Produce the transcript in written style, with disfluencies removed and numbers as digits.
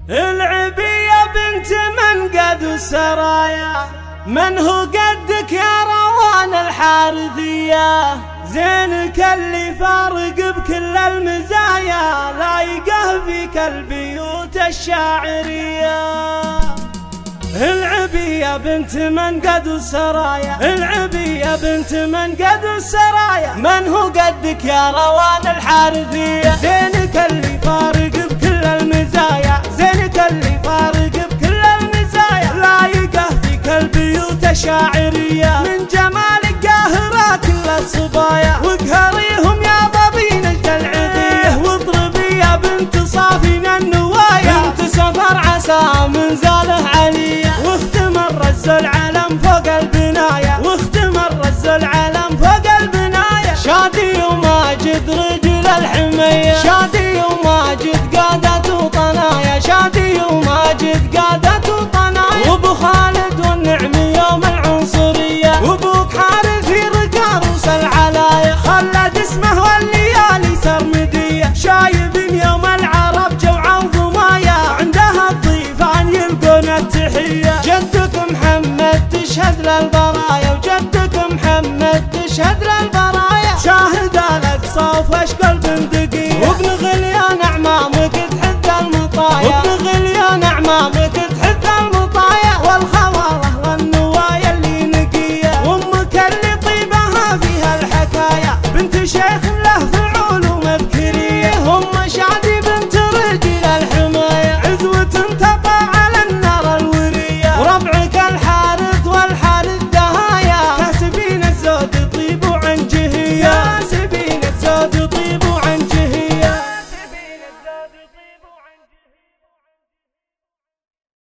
العبية بنت من قد السرايا، من هو قدك يا روان الحارثية؟ زينك اللي فارق بكل المزايا، لايقه فيك البيوت الشاعرية. العبية بنت من قد السرايا، العبية بنت من قد السرايا، من هو قدك يا روان الحارثية؟ زينك اللي فارق بكل المزايا، زينك اللي فارق بكل المزايا، لايقه فيك البيوت الشاعرية. من جمالك قاهرة كل الصبايا، وقهريهم يا ضبين الجلعبية. واضربي يا بنت صافين النوايا، بنت سفر عسى منزاله عليا. واختم الرز العلم فوق البنايا، واختم الرز العلم فوق البنايا. شادي وماجد رجل الحمية، شادي وماجد قادة وطنايا، شادي وماجد قادة وطنايا. وابو خالد والنعم يوم العنصرية، وابوك حارث في رقاروس العلايا. خلد اسمه والليالي سرمدية، شايب يوم العرب جوعة وضمايا. عندها الضيفان يلقون التحية. جدك محمد تشهد للبرايا، وجدك محمد تشهد للبرايا. شاهد الاقصى وفشق